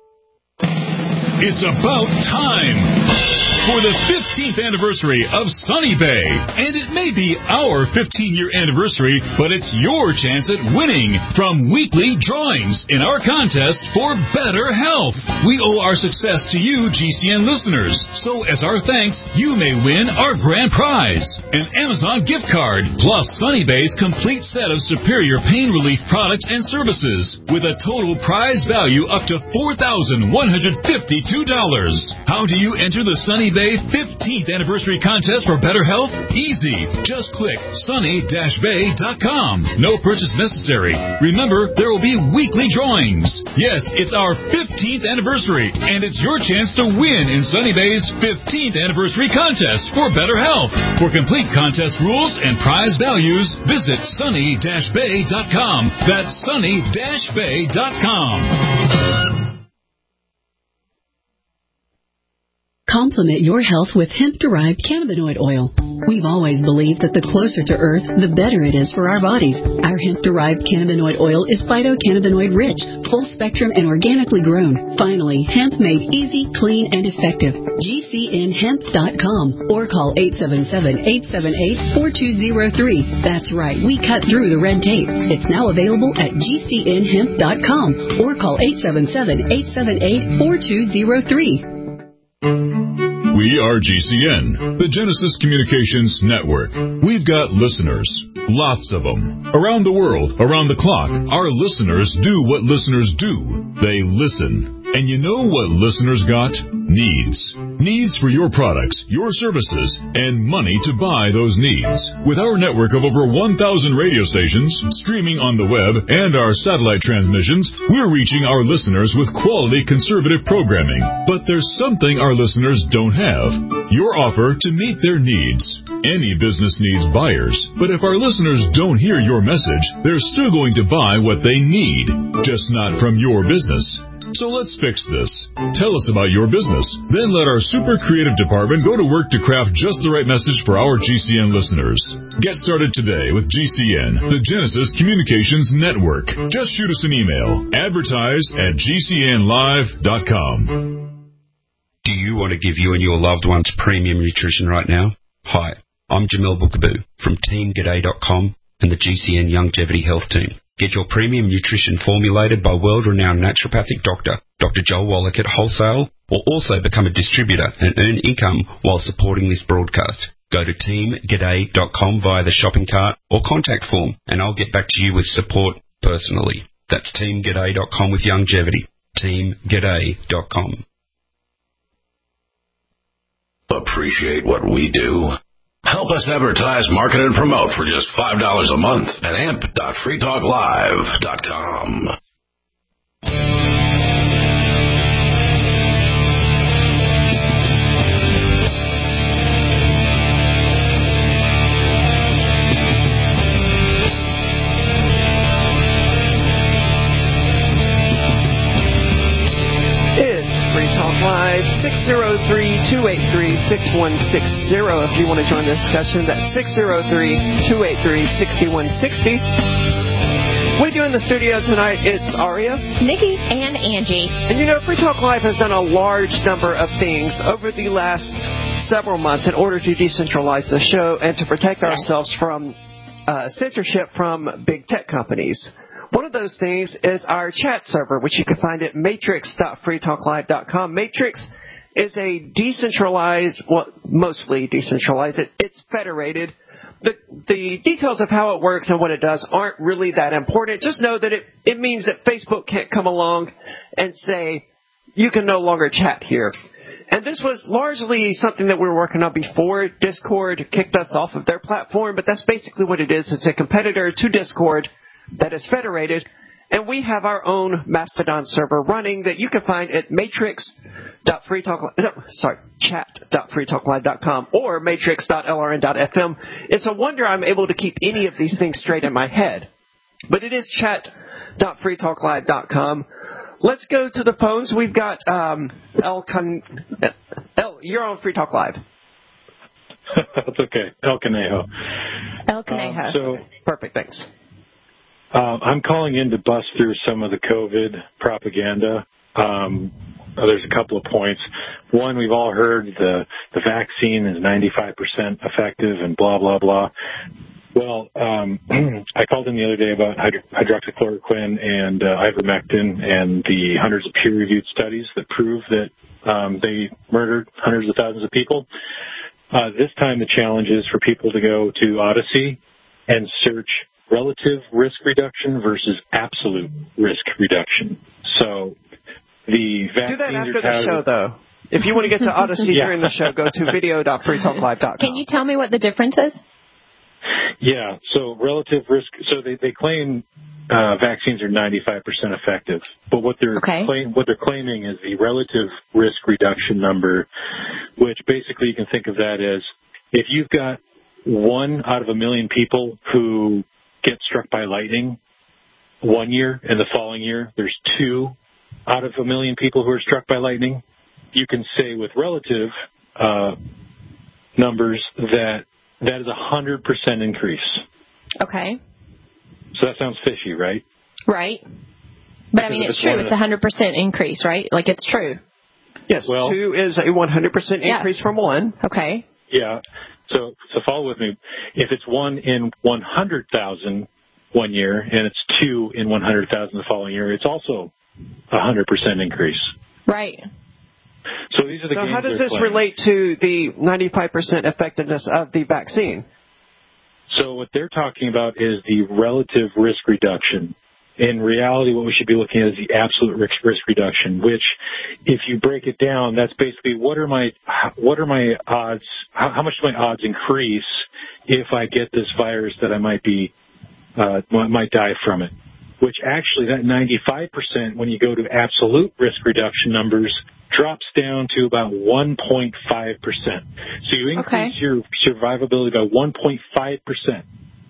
It's about time for the fifteenth anniversary of Sunny Bay. And it may be our fifteen-year anniversary, but it's your chance at winning from weekly drawings in our contest for better health. We owe our success to you, G C N listeners. So as our thanks, you may win our grand prize, an Amazon gift card, plus Sunny Bay's complete set of superior pain relief products and services, with a total prize value up to four thousand one hundred fifty-two dollars. How do you enter the Sunny Bay fifteenth anniversary contest for better health? Easy. Just click sunny dash bay dot com. No purchase necessary. Remember, there will be weekly drawings. Yes, it's our fifteenth anniversary, and it's your chance to win in Sunny Bay's fifteenth anniversary contest for better health. For complete contest rules and prize values, visit sunny dash bay dot com. That's sunny dash bay dot com. Complement your health with hemp-derived cannabinoid oil. We've always believed that the closer to Earth, the better it is for our bodies. Our hemp-derived cannabinoid oil is phytocannabinoid rich, full spectrum, and organically grown. Finally, hemp made easy, clean, and effective. G C N hemp dot com or call eight seven seven, eight seven eight, four two zero three. That's right, we cut through the red tape. It's now available at G C N hemp dot com or call eight seven seven, eight seven eight, four two zero three. We are G C N, the Genesis Communications Network. We've got listeners, lots of them. Around the world, around the clock, our listeners do what listeners do. They listen. And you know what listeners got? Needs. Needs for your products, your services, and money to buy those needs. With our network of over one thousand radio stations, streaming on the web, and our satellite transmissions, we're reaching our listeners with quality conservative programming. But there's something our listeners don't have. Your offer to meet their needs. Any business needs buyers. But if our listeners don't hear your message, they're still going to buy what they need, just not from your business. So let's fix this. Tell us about your business. Then let our super creative department go to work to craft just the right message for our G C N listeners. Get started today with G C N, the Genesis Communications Network. Just shoot us an email. Advertise at G C N live dot com. Do you want to give you and your loved ones premium nutrition right now? Hi, I'm Jamel Bookaboo from Team G'day dot com and the G C N Longevity Health Team. Get your premium nutrition formulated by world-renowned naturopathic doctor, Doctor Joel Wallach at Wholesale, or also become a distributor and earn income while supporting this broadcast. Go to Team G'day dot com via the shopping cart or contact form, and I'll get back to you with support personally. That's Team G'day dot com with longevity. Team G'day dot com. Appreciate what we do? Help us advertise, market, and promote for just five dollars a month at amp dot free talk live dot com. six oh three, two eight three, six one six zero if you want to join the discussion. That's six oh three, two eight three, six one six zero. With you in the studio tonight, it's Aria, Nikki, and Angie. And you know, Free Talk Live has done a large number of things over the last several months in order to decentralize the show and to protect ourselves from uh, censorship from big tech companies. One of those things is our chat server, which you can find at matrix dot free talk live dot com. Matrix is a decentralized, well, mostly decentralized. It, it's federated. The, the details of how it works and what it does aren't really that important. Just know that it, it means that Facebook can't come along and say, you can no longer chat here. And this was largely something that we were working on before Discord kicked us off of their platform, but that's basically what it is. It's a competitor to Discord that is federated, and we have our own Mastodon server running that you can find at matrix dot free talk no, sorry, chat dot free talk live dot com or matrix dot l r n dot f m. It's a wonder I'm able to keep any of these things straight in my head. But it is chat dot free talk live dot com. Let's go to the phones. We've got um, El Con. El, you're on Free Talk Live. That's okay. El Conejo. El Conejo. Um, so perfect. Thanks. Um, I'm calling in to bust through some of the COVID propaganda. Um, there's a couple of points. One, we've all heard the the vaccine is ninety-five percent effective and blah, blah, blah. Well, um, I called in the other day about hydroxychloroquine and uh, ivermectin and the hundreds of peer-reviewed studies that prove that um, they murdered hundreds of thousands of people. Uh, this time the challenge is for people to go to Odyssey and search relative risk reduction versus absolute risk reduction. So the vaccines do that after are the show, though. If you want to get to Odyssey yeah. during the show, go to video dot free talk live dot com. Can you tell me what the difference is? Yeah, so relative risk, so they, they claim uh, vaccines are ninety-five percent effective, but what they're okay. claim, what they're claiming is the relative risk reduction number, which basically you can think of that as if you've got one out of a million people who get struck by lightning one year, and the following year there's two out of a million people who are struck by lightning, you can say with relative uh, numbers that that is a one hundred percent increase. Okay. So that sounds fishy, right? Right. But, I mean, it's true. It's a one hundred percent increase, right? Like, it's true. Yes, well, two is a one hundred percent increase yeah. from one. Okay. Yeah. So, so follow with me. If it's one in one hundred thousand one year and it's two in one hundred thousand the following year, it's also a one hundred percent increase. Right. So these are the So games how does they're this playing. relate to the ninety-five percent effectiveness of the vaccine? So what they're talking about is the relative risk reduction. In reality, what we should be looking at is the absolute risk, risk reduction, which, if you break it down, that's basically what are my what are my odds? How, how much do my odds increase if I get this virus that I might be uh, might die from it? Which actually, that ninety-five percent, when you go to absolute risk reduction numbers, drops down to about one point five percent. So you increase okay. your survivability by one point five percent.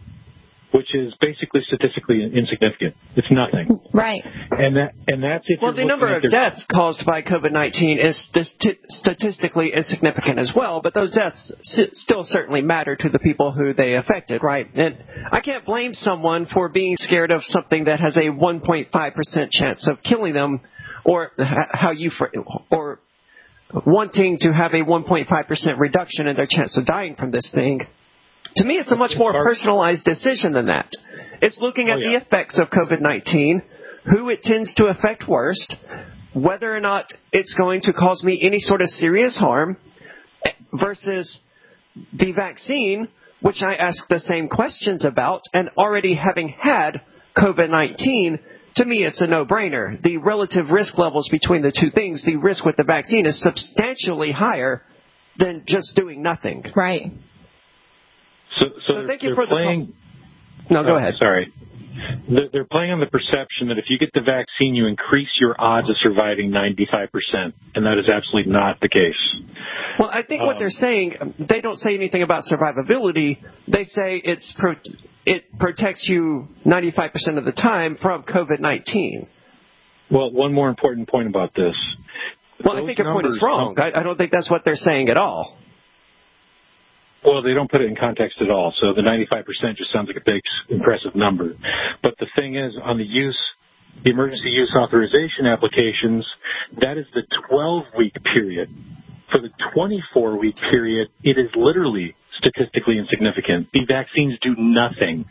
Which is basically statistically insignificant. It's nothing. Right. And that and that's if well, you're the number of their... deaths caused by COVID nineteen is st- statistically insignificant as well, but those deaths s- still certainly matter to the people who they affected, right? And I can't blame someone for being scared of something that has a one point five percent chance of killing them, or how you fr- or wanting to have a one point five percent reduction in their chance of dying from this thing. To me, it's a much more personalized decision than that. It's looking at oh, yeah. the effects of COVID nineteen, who it tends to affect worst, whether or not it's going to cause me any sort of serious harm, versus the vaccine, which I ask the same questions about, and already having had COVID nineteen, to me it's a no-brainer. The relative risk levels between the two things, the risk with the vaccine is substantially higher than just doing nothing. Right. So, so, so thank you they're for playing, the... No, go oh, ahead. Sorry. They're playing on the perception that if you get the vaccine, you increase your odds of surviving ninety-five percent, and that is absolutely not the case. Well, I think um, what they're saying, they don't say anything about survivability. They say it's pro- it protects you ninety-five percent of the time from COVID nineteen. Well, one more important point about this. Well, Those I think your point is wrong. I, I don't think that's what they're saying at all. Well, they don't put it in context at all. So the ninety-five percent just sounds like a big, impressive number. But the thing is, on the use, the emergency use authorization applications, that is the twelve-week period. For the twenty-four week period, it is literally statistically insignificant. The vaccines do nothing.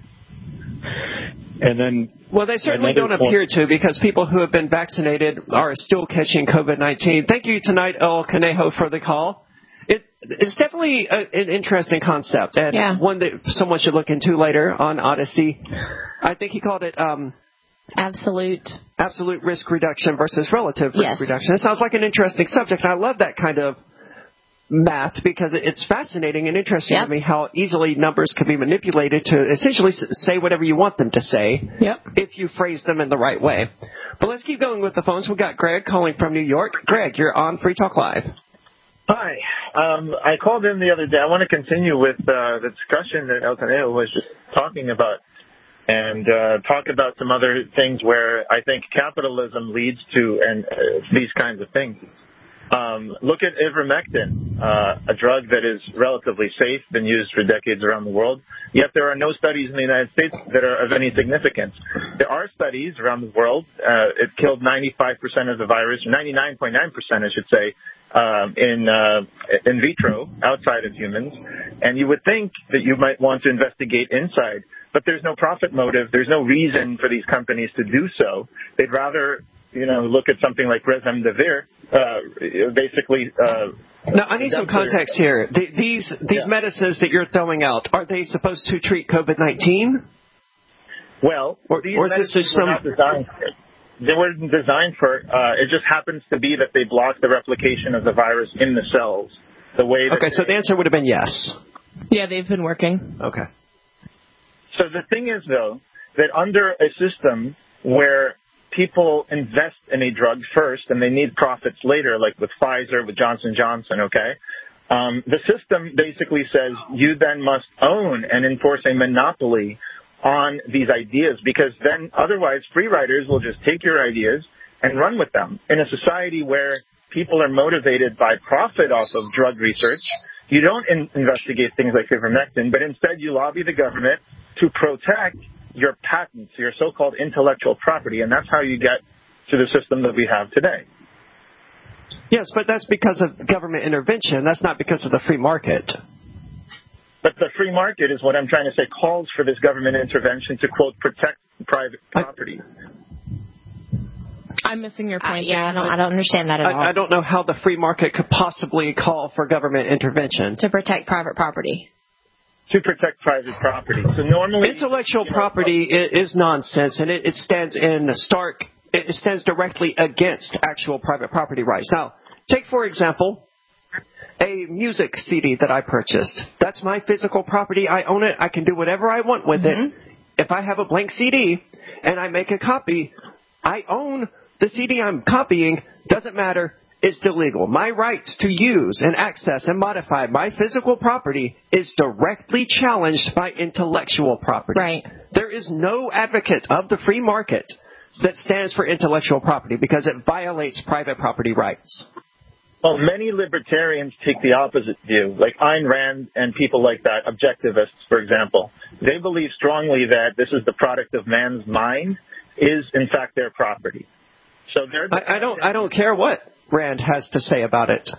And then, well, they certainly don't point. appear to, because people who have been vaccinated are still catching COVID nineteen. Thank you tonight, El Conejo, for the call. It, it's definitely a, an interesting concept, and yeah. one that someone should look into later on Odyssey. I think he called it um, absolute absolute risk reduction versus relative risk yes. reduction. It sounds like an interesting subject, and I love that kind of math because it's fascinating and interesting yep. to me how easily numbers can be manipulated to essentially say whatever you want them to say yep. if you phrase them in the right way. But let's keep going with the phones. We've got Greg calling from New York. Greg, you're on Free Talk Live. Hi. Um, I called in the other day. I want to continue with uh, the discussion that El Conejo was just talking about and uh, talk about some other things where I think capitalism leads to and uh, these kinds of things. Um, look at ivermectin, uh, a drug that is relatively safe, been used for decades around the world, yet there are no studies in the United States that are of any significance. There are studies around the world. Uh, it killed ninety-five percent of the virus, or ninety-nine point nine percent, I should say, um, in uh, in vitro, outside of humans. And you would think that you might want to investigate inside, but there's no profit motive. There's no reason for these companies to do so. They'd rather, you know, look at something like Remdesivir, uh, basically. Uh, now, I need some context here. The, these these yeah. medicines that you're throwing out, are they supposed to treat COVID nineteen? Well, or, these or is medicines this were some... not designed for it. They weren't designed for it. Uh, it just happens to be that they block the replication of the virus in the cells. The way. That okay, so the answer would have been yes. Yeah, they've been working. Okay. So the thing is, though, that under a system where people invest in a drug first and they need profits later, like with Pfizer, with Johnson and Johnson, okay, um, the system basically says you then must own and enforce a monopoly on these ideas, because then otherwise free riders will just take your ideas and run with them. In a society where people are motivated by profit off of drug research, you don't in- investigate things like ivermectin, but instead you lobby the government to protect your patents, your so-called intellectual property, and that's how you get to the system that we have today. Yes, but that's because of government intervention. That's not because of the free market. But the free market is what I'm trying to say calls for this government intervention to, quote, protect private property. I'm missing your point. Uh, yeah, I don't, I don't understand that at I, all. I don't know how the free market could possibly call for government intervention. To protect private property. To protect private property. So normally, intellectual you know, property is, is nonsense, and it, it stands in stark. It stands directly against actual private property rights. Now, take for example a music C D that I purchased. That's my physical property. I own it. I can do whatever I want with mm-hmm. it. If I have a blank C D and I make a copy, I own the C D I'm copying. Doesn't matter. It's still legal. My rights to use and access and modify my physical property is directly challenged by intellectual property. Right. There is no advocate of the free market that stands for intellectual property because it violates private property rights. Well, many libertarians take the opposite view, like Ayn Rand and people like that, objectivists, for example. They believe strongly that this is the product of man's mind, is in fact their property. So they're. I, I don't. I don't care what Rand has to say about it.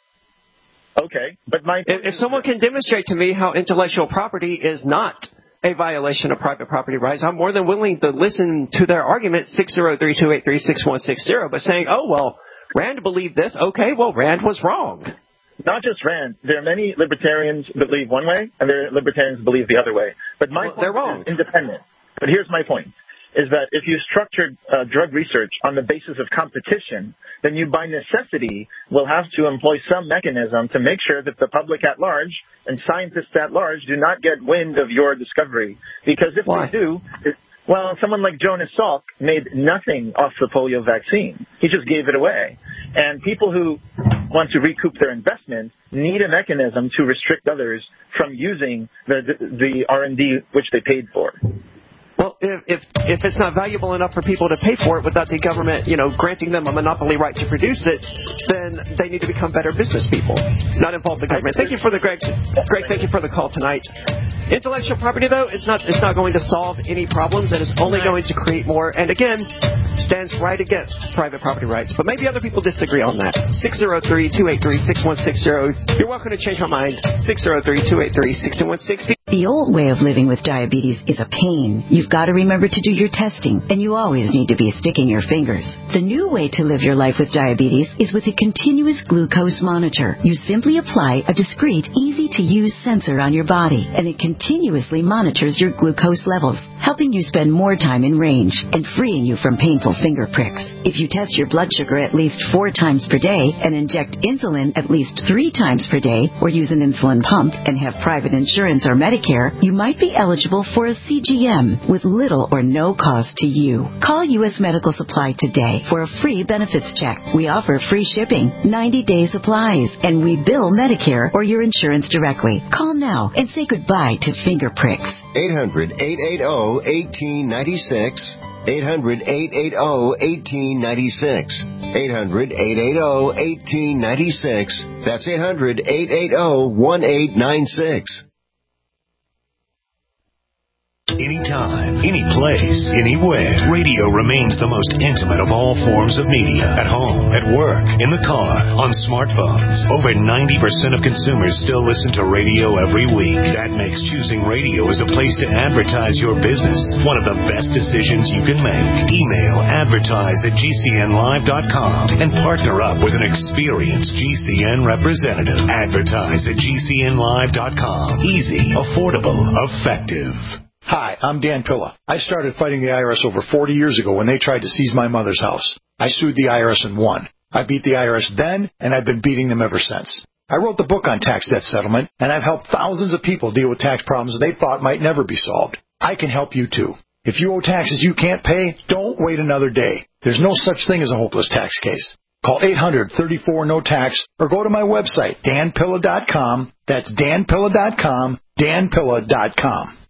Okay, but my if, if someone can demonstrate to me how intellectual property is not a violation of private property rights, I'm more than willing to listen to their argument. Six zero three two eight three six one six zero. But saying, oh well, Rand believed this. Okay, well Rand was wrong. Not just Rand. There are many libertarians that believe one way, and there are libertarians that believe the other way. But my well, point they're wrong. is independent. But here's my point. Is that if you structured uh, drug research on the basis of competition, then you by necessity will have to employ some mechanism to make sure that the public at large and scientists at large do not get wind of your discovery. Because if Why? they do, it, well, someone like Jonas Salk made nothing off the polio vaccine. He just gave it away. And people who want to recoup their investment need a mechanism to restrict others from using the, the, the R and D which they paid for. Well, if, if if it's not valuable enough for people to pay for it without the government, you know, granting them a monopoly right to produce it, then they need to become better business people, not involve the government. Thank you for the Greg. Greg, thank you for the call tonight. Intellectual property, though, it's not it's not going to solve any problems, and it's only going to create more. And again, stands right against private property rights. But maybe other people disagree on that. six zero three two eight three six one six zero. You're welcome to change my mind. six zero three two eight three six one six zero. The old way of living with diabetes is a pain. You've got to remember to do your testing, and you always need to be sticking your fingers. The new way to live your life with diabetes is with a continuous glucose monitor. You simply apply a discreet, easy-to-use sensor on your body, and it continuously monitors your glucose levels, helping you spend more time in range and freeing you from painful finger pricks. If you test your blood sugar at least four times per day and inject insulin at least three times per day, or use an insulin pump and have private insurance or Medicare, you might be eligible for a C G M with little or no cost to you. Call U S Medical Supply today for a free benefits check. We offer free shipping, ninety-day supplies, and we bill Medicare or your insurance directly. Call now and say goodbye to finger pricks. eight hundred, eight eight zero, one eight nine six. eight hundred, eight eight zero, one eight nine six. eight hundred, eight eight zero, one eight nine six. That's eight hundred, eight eight zero, one eight nine six. Anytime, any place, anywhere. Radio remains the most intimate of all forms of media. At home, at work, in the car, on smartphones. Over ninety percent of consumers still listen to radio every week. That makes choosing radio as a place to advertise your business one of the best decisions you can make. Email advertise at G C N live dot com and partner up with an experienced G C N representative. Advertise at G C N live dot com. Easy, affordable, effective. Hi, I'm Dan Pilla. I started fighting the I R S over forty years ago when they tried to seize my mother's house. I sued the I R S and won. I beat the I R S then, and I've been beating them ever since. I wrote the book on tax debt settlement, and I've helped thousands of people deal with tax problems they thought might never be solved. I can help you too. If you owe taxes you can't pay, don't wait another day. There's no such thing as a hopeless tax case. Call eight hundred, thirty-four, no tax or go to my website, dan pilla dot com. That's dan pilla dot com, dan pilla dot com.